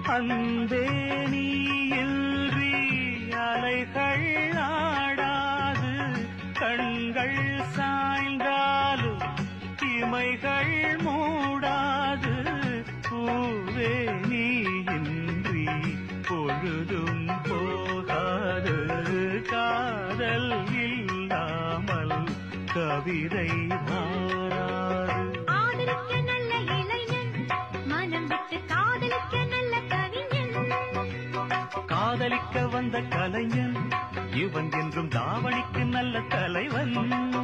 அன்பே நீ இன்றி அலைகள் ஆடாது, கண்கள் சாய்ந்தாலும் இமைகள் மூடாது. பூவே நீ இன்றி பொழுதும் போகாது, காதல் இல்லாமல் கவிதை மாறாது. ஆதரிக்க நல்ல இளைஞன், மனம் விட்டு காதலிக்க நல்ல கவிஞன். காதலிக்க வந்த கலைஞன், இவன் என்றும் தாவணிக்கு நல்ல தலைவன்.